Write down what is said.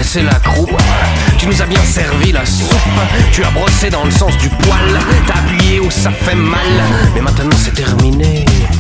cassé la croupe, tu nous as bien servi la soupe, tu as brossé dans le sens du poil, t'as appuyé où ça fait mal, mais maintenant c'est terminé.